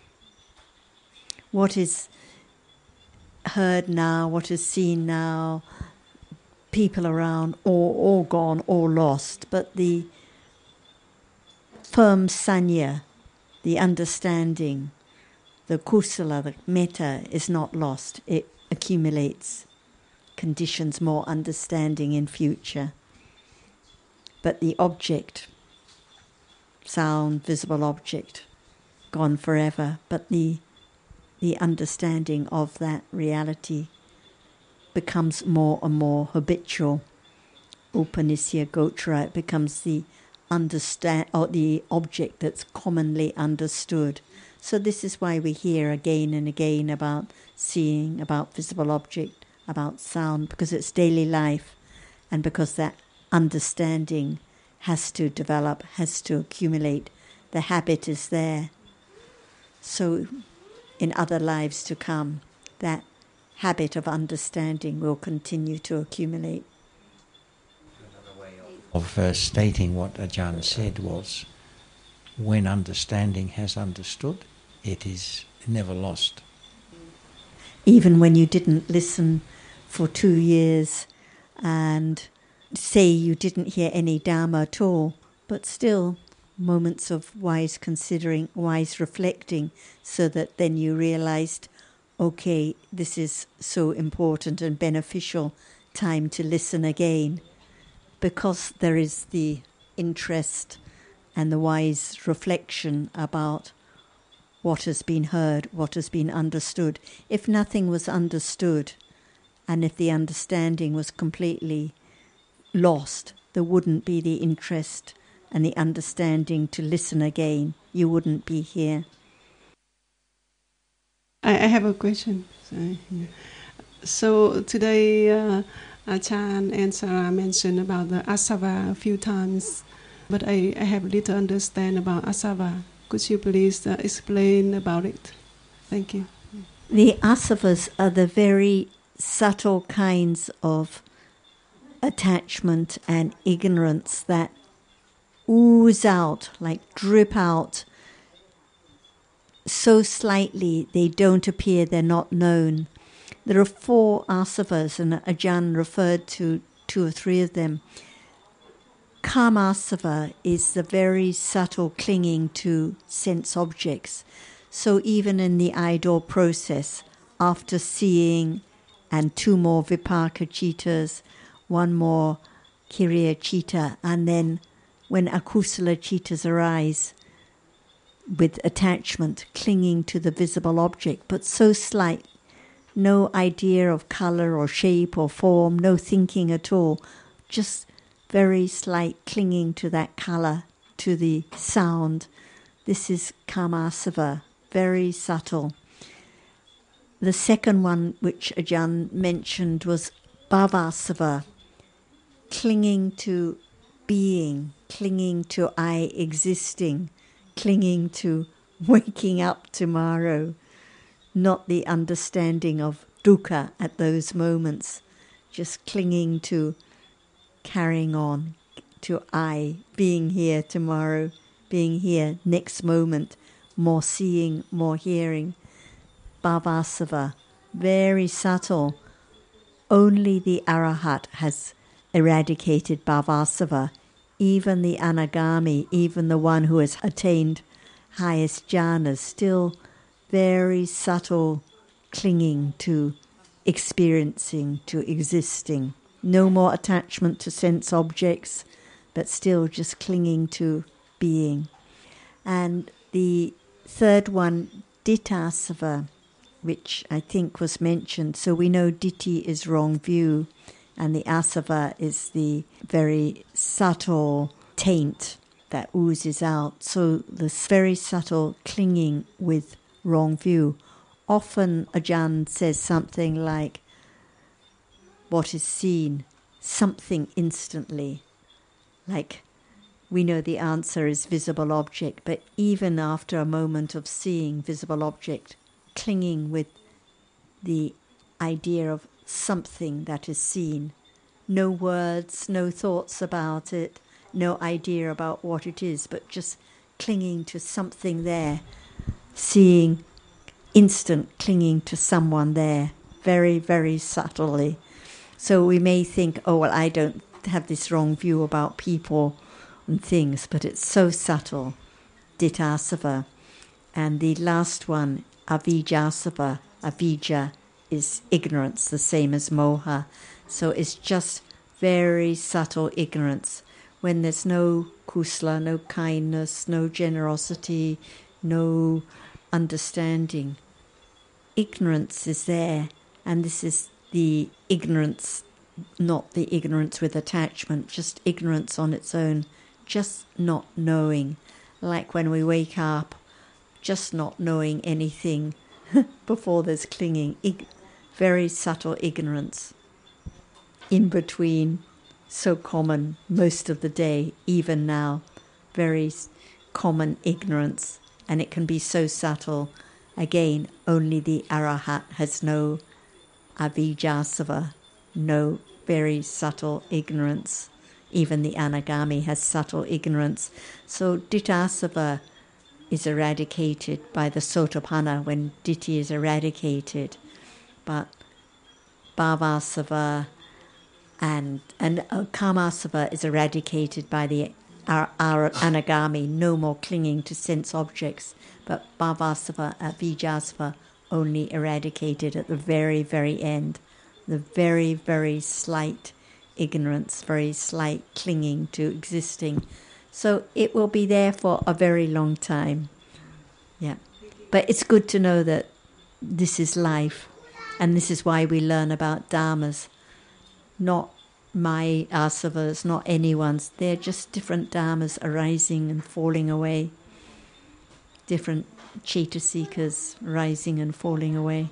What is heard now, what is seen now, people around, all gone, all lost, but the firm sanya, the understanding, the kusala, the metta is not lost. It accumulates, conditions more understanding in future. But the object, sound, visible object, gone forever, but the understanding of that reality becomes more and more habitual. Upanisya Gochara, it becomes the the object that's commonly understood. So this is why we hear again and again about seeing, about visible object, about sound, because it's daily life, and because that understanding has to develop, has to accumulate. The habit is there. So in other lives to come, that habit of understanding will continue to accumulate. Another way of stating what Ajahn said was, when understanding has understood, it is never lost. Even when you didn't listen for 2 years and say you didn't hear any Dhamma at all, but still moments of wise considering, wise reflecting, so that then you realized, okay, this is so important and beneficial, time to listen again, because there is the interest and the wise reflection about what has been heard, what has been understood. If nothing was understood, and if the understanding was completely lost, there wouldn't be the interest and the understanding to listen again. You wouldn't be here. I have a question. Sorry. So today, Ajahn and Sarah mentioned about the asava a few times, but I have little understand about asava. Could you please explain about it? Thank you. The asavas are the very subtle kinds of attachment and ignorance that ooze out, like drip out, so slightly they don't appear, they're not known. There are 4 asavas, and Ajahn referred to 2 or 3 of them. Kamasava is the very subtle clinging to sense objects. So even in the idle process, after seeing and 2 more vipaka citas, 1 more kiriya citta, and then when akusala citas arise with attachment, clinging to the visible object, but so slight, no idea of colour or shape or form, no thinking at all, just very slight clinging to that colour, to the sound. This is kamasava, very subtle. The second one, which Ajahn mentioned, was bhavasava, clinging to being, clinging to I existing, clinging to waking up tomorrow, not the understanding of dukkha at those moments, just clinging to carrying on, to I, being here tomorrow, being here next moment, more seeing, more hearing. Bhavasava, very subtle. Only the Arahat has eradicated bhavasava. Even the anagami, even the one who has attained highest jhanas, still very subtle clinging to experiencing, to existing. No more attachment to sense objects, but still just clinging to being. And the third one, ditthasava, which I think was mentioned. So we know ditthi is wrong view, and the asava is the very subtle taint that oozes out. So this very subtle clinging with wrong view. Often Ajahn says something like, what is seen, something instantly. Like, we know the answer is visible object, but even after a moment of seeing visible object, clinging with the idea of something that is seen, no words, no thoughts about it, no idea about what it is, but just clinging to something there, seeing instant clinging to someone there, very, very subtly. So we may think, oh, well, I don't have this wrong view about people and things, but it's so subtle, ditthasava. And the last one, avijjasava, avijja is ignorance, the same as moha. So it's just very subtle ignorance. When there's no kusala, no kindness, no generosity, no understanding, ignorance is there, and this is the ignorance, not the ignorance with attachment, just ignorance on its own, just not knowing. Like when we wake up, just not knowing anything before there's clinging, very subtle ignorance. In between, so common most of the day, even now, very common ignorance, and it can be so subtle. Again, only the Arahat has no avijjasava, no very subtle ignorance. Even the Anagami has subtle ignorance. So ditthasava is eradicated by the Sotapanna when ditthi is eradicated. But bhavasava and kamasava is eradicated by the Anagami, no more clinging to sense objects. But bhavasava, avijjasava, only eradicated at the very, very end. The very, very slight ignorance, very slight clinging to existing. So it will be there for a very long time. Yeah. But it's good to know that this is life, and this is why we learn about dharmas. Not my asavas, not anyone's. They're just different dharmas arising and falling away. Different cetasikas rising and falling away.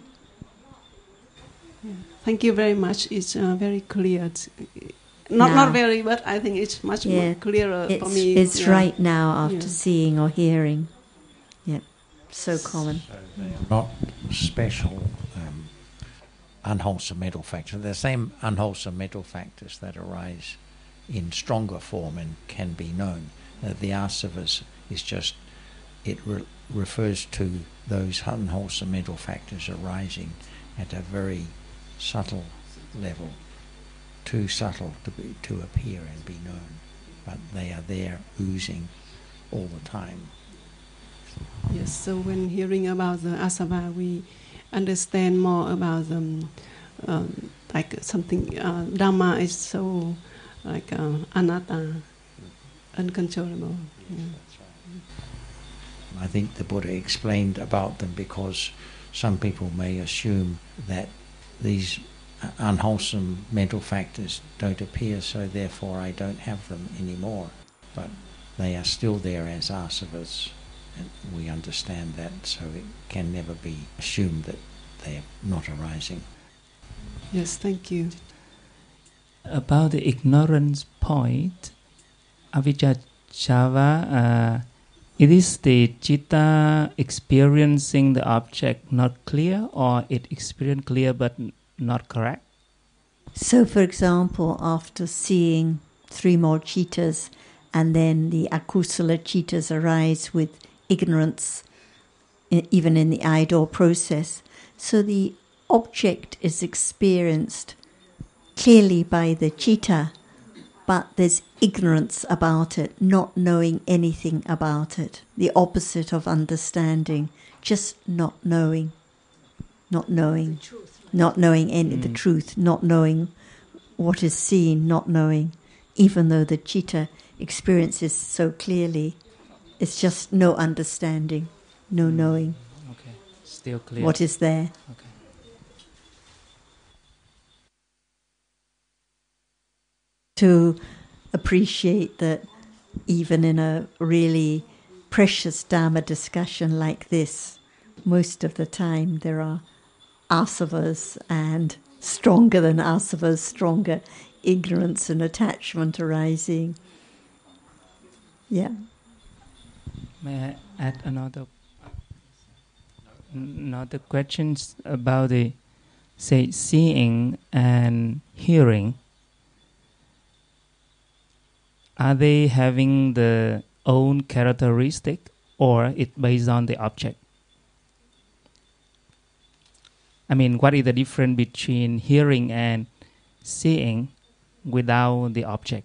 Yeah. Thank you very much. It's very clear. Not very, but I think it's much more clearer for me. It's right now after seeing or hearing. Yeah, so common. So they are not special unwholesome mental factors. They're the same unwholesome mental factors that arise in stronger form and can be known. The asavas is just, it refers to those unwholesome mental factors arising at a very subtle level, too subtle to appear and be known, but they are there oozing all the time. Yes, so when hearing about the asava, we understand more about like something, Dhamma is so like anatta, uncontrollable. Yeah. I think the Buddha explained about them because some people may assume that these unwholesome mental factors don't appear, so therefore I don't have them anymore. But they are still there as asavas, and we understand that, so it can never be assumed that they are not arising. Yes, thank you. About the ignorance point, avijjasava, it is the citta experiencing the object not clear, or it experienced clear but not correct? So, for example, after seeing 3 more cittas, and then the akusala cittas arise with ignorance, even in the idle process. So the object is experienced clearly by the citta, but there's ignorance about it, not knowing anything about it. The opposite of understanding, just not knowing. Not knowing any the truth, not knowing what is seen, not knowing, even though the citta experiences so clearly, it's just no understanding. no knowing. Okay, still clear. What is there? Okay. To appreciate that even in a really precious Dharma discussion like this, most of the time there are asavas and stronger than asavas, stronger ignorance and attachment arising. Yeah. May I add another questions about the seeing and hearing? Are they having the own characteristic, or it based on the object? I mean, what is the difference between hearing and seeing without the object?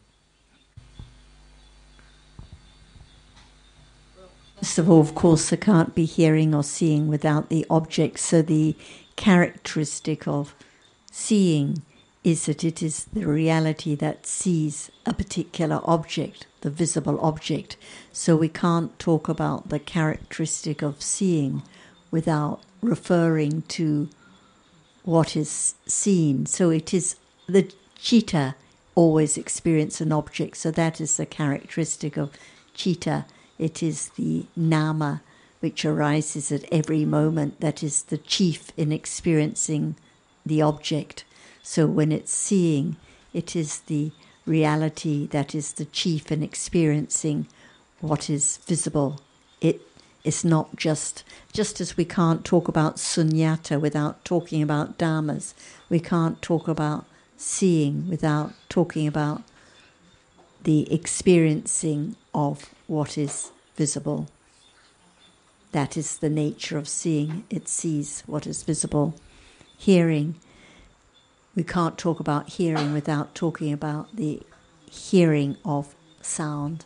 First of all, of course, there can't be hearing or seeing without the object. So the characteristic of seeing is that it is the reality that sees a particular object, the visible object. So we can't talk about the characteristic of seeing without referring to what is seen. So it is the citta always experience an object. So that is the characteristic of citta. It is the nama which arises at every moment that is the chief in experiencing the object. So when it's seeing, it is the reality that is the chief in experiencing what is visible. It is not just as we can't talk about sunyata without talking about dhammas, we can't talk about seeing without talking about the experiencing of what is visible. That is the nature of seeing. It sees what is visible. Hearing, we can't talk about hearing without talking about the hearing of sound.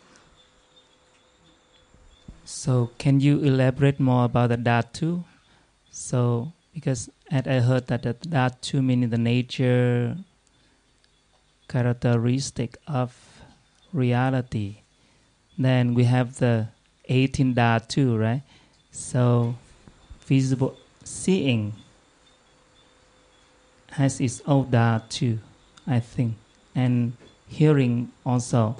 So can you elaborate more about the dhatu? So, because I heard that the dhatu means the nature, characteristic of reality. Then we have the 18 dhatu, right? So, visible seeing has its own dhatu, I think. And hearing also.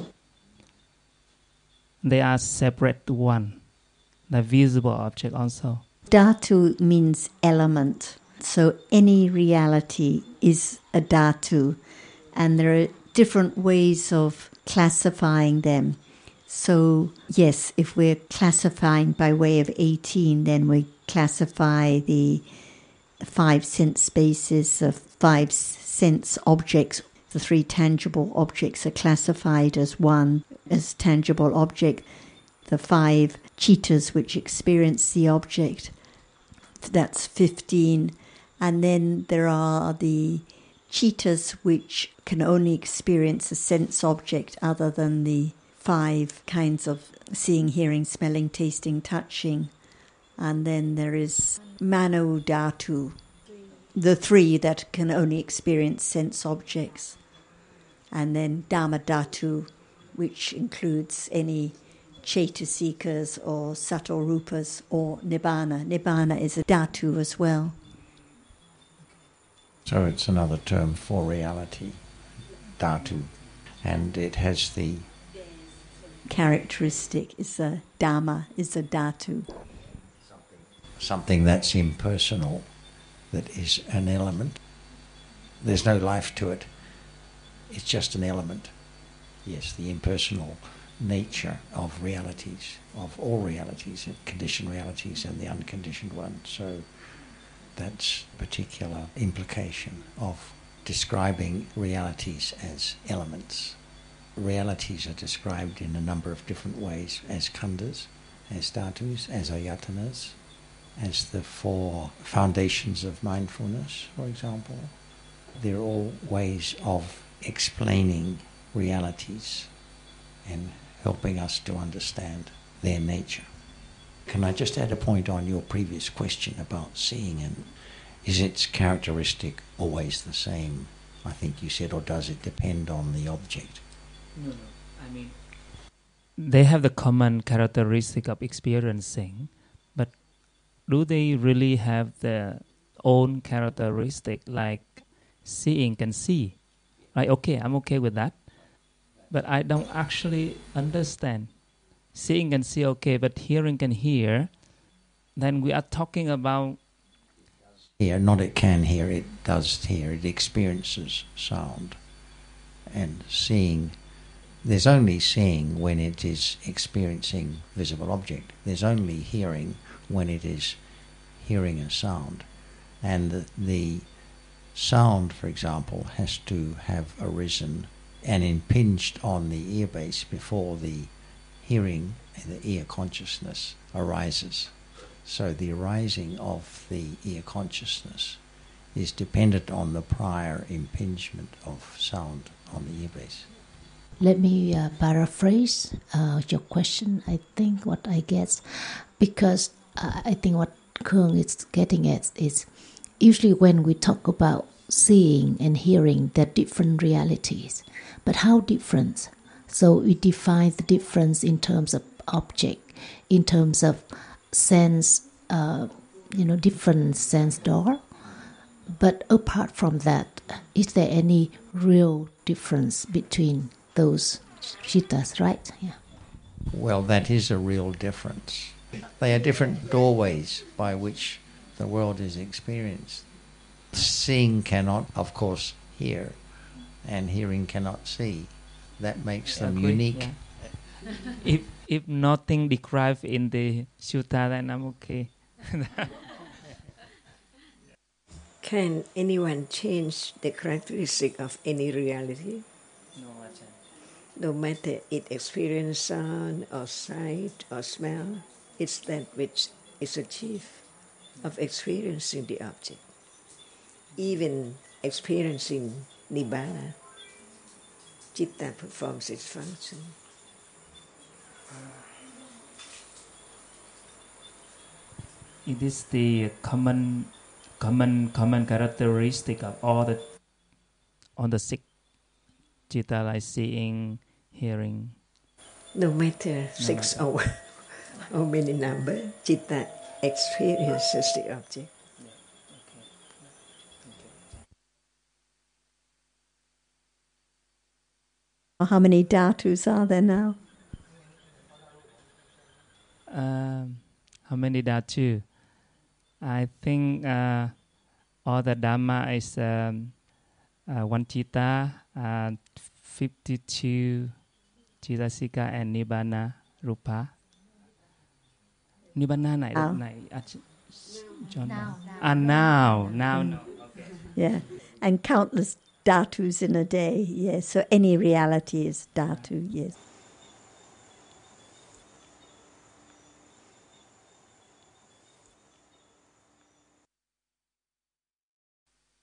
They are separate one, the visible object also. Dhatu means element. So any reality is a dhatu. And there are different ways of classifying them. So yes, if we're classifying by way of 18, then we classify the 5 sense spaces of 5 sense objects. The 3 tangible objects are classified as one, as tangible object. The 5 cittas which experience the object, that's 15. And then there are the cittas which can only experience a sense object other than the 5 kinds of seeing, hearing, smelling, tasting, touching. And then there is mano dhatu, the 3 that can only experience sense objects. And then dhamma dhatu, which includes any chaitasikas or sato rupas or nibbana. Nibbana is a dhatu as well. So it's another term for reality, dhatu. And it has the characteristic is a dhamma, is a dhatu. Something that's impersonal, that is an element. There's no life to it. It's just an element. Yes, the impersonal nature of realities, of all realities, conditioned realities and the unconditioned ones. So that's a particular implication of describing realities as elements. Realities are described in a number of different ways, as khandhas, as dhatus, as ayatanas, as the 4 foundations of mindfulness, for example. They're all ways of explaining realities and helping us to understand their nature. Can I just add a point on your previous question about seeing, and is its characteristic always the same? I think you said, or does it depend on the object? No, I mean, they have the common characteristic of experiencing, but do they really have their own characteristic, like seeing can see? Right? Okay, I'm okay with that. But I don't actually understand. Seeing can see, okay, but hearing can hear. Then we are talking about... Yeah, not it can hear, it does hear. It experiences sound. And seeing, there's only seeing when it is experiencing visible object. There's only hearing when it is hearing a sound. And the sound, for example, has to have arisen and impinged on the ear base before the hearing, the ear consciousness arises. So the arising of the ear consciousness is dependent on the prior impingement of sound on the ear base. Let me paraphrase your question. I think what I get, because I think what Khương is getting at is usually when we talk about seeing and hearing, they're different realities. But how different? So we define the difference in terms of object, in terms of sense, different sense door. But apart from that, is there any real difference between those cittas, right? Yeah. Well, that is a real difference. They are different doorways by which the world is experienced. Seeing cannot, of course, hear, and hearing cannot see. That makes them unique. Yeah. If nothing described in the sutta, then I'm okay. Can anyone change the characteristic of any reality? No, Ajahn. No matter it experience sound or sight or smell, it's that which is achieved of experiencing the object. Even experiencing Nibbana, Citta performs its function. It is the common characteristic of all the six citta, like seeing, hearing. No matter six or how many number, Citta experiences the object. How many dhatus are there now? How many dhatu? I think all the Dhamma is one citta, 52 Cittasika and Nibbana Rupa. Nibbana now. Okay. Yeah, and countless dhatus in a day, yes. So any reality is dhatu, yes.